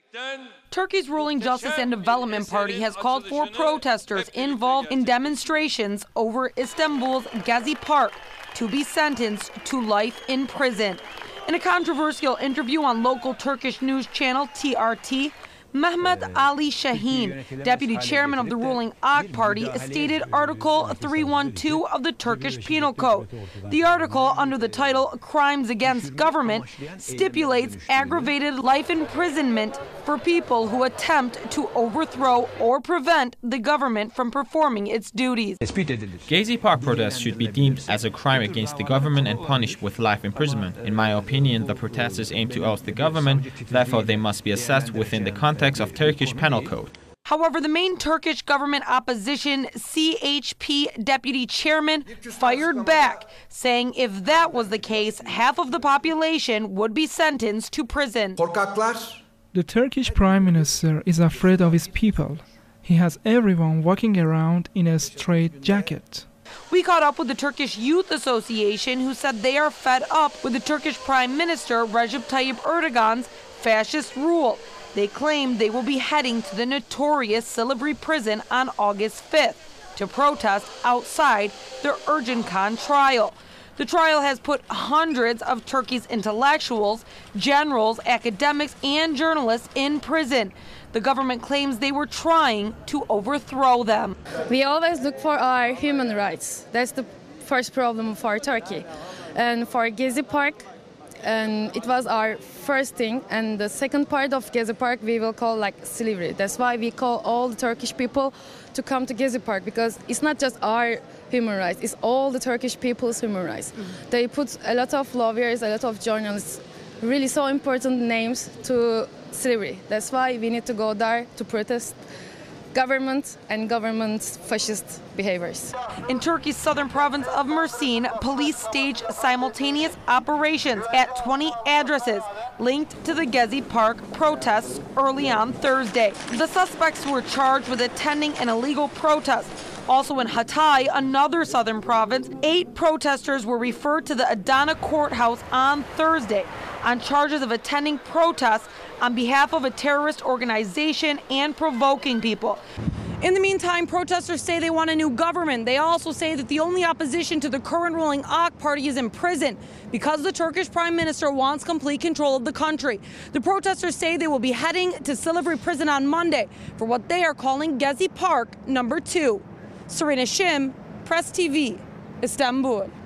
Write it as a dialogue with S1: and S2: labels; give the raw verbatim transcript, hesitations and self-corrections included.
S1: Turkey's ruling Justice and Development Party has called for protesters involved in demonstrations over Istanbul's Gezi Park to be sentenced to life in prison. In a controversial interview on local Turkish news channel T R T, Mehmet Ali Şahin, deputy chairman of the ruling A K Party, stated Article three twelve of the Turkish Penal Code. The article, under the title Crimes Against Government, stipulates aggravated life imprisonment for people who attempt to overthrow or prevent the government from performing its duties.
S2: Gezi Park protests should be deemed as a crime against the government and punished with life imprisonment. In my opinion, the protesters aim to oust the government, therefore they must be assessed within the context of Turkish Penal Code.
S1: However, the main Turkish government opposition C H P deputy chairman fired back, saying if that was the case, half of the population would be sentenced to prison.
S3: The Turkish Prime Minister is afraid of his people. He has everyone walking around in a straitjacket.
S1: We caught up with the Turkish Youth Association, who said they are fed up with the Turkish Prime Minister Recep Tayyip Erdogan's fascist rule. They claim they will be heading to the notorious Silivri prison on August fifth to protest outside the Ergenekon trial. The trial has put hundreds of Turkey's intellectuals, generals, academics, and journalists in prison. The government claims they were trying to overthrow them.
S4: We always look for our human rights. That's the first problem for Turkey. And for Gezi Park, and it was our first thing, and the second part of Gezi Park we will call like Silivri. That's why we call all the Turkish people to come to Gezi Park, because it's not just our human rights, it's all the Turkish people's human rights. Mm-hmm. They put a lot of lawyers, a lot of journalists, really so important names to Silivri. That's why we need to go there to protest government and government's fascist behaviors.
S1: In Turkey's southern province of Mersin, police staged simultaneous operations at twenty addresses linked to the Gezi Park protests early on Thursday. The suspects were charged with attending an illegal protest. Also in Hatay, another southern province, eight protesters were referred to the Adana courthouse on Thursday on charges of attending protests on behalf of a terrorist organization and provoking people. In the meantime, protesters say they want a new government. They also say that the only opposition to the current ruling A K Party is in prison because the Turkish Prime Minister wants complete control of the country. The protesters say they will be heading to Silivri prison on Monday for what they are calling Gezi Park number two. Serena Shim, Press T V, Istanbul.